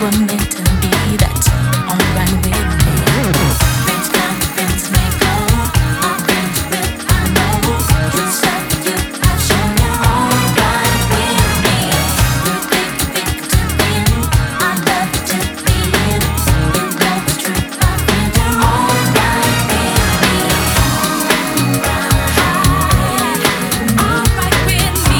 were meant to be. That's alright with me. Friends come, friends may go. My friends will, I know. Just like you, I've shown you. Alright with me. You think to win. I love to be in. You know the truth, my friend. Alright with me. Alright with me.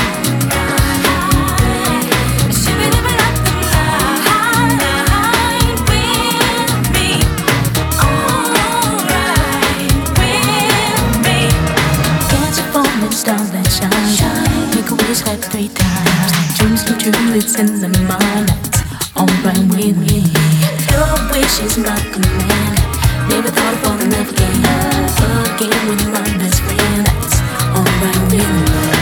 Star that shines, make a wish like 3 times. Dreams come true, it's in the mind. That's alright with me. Your wish is my command. Never thought of falling in love again. Again with my best friend. That's alright with me.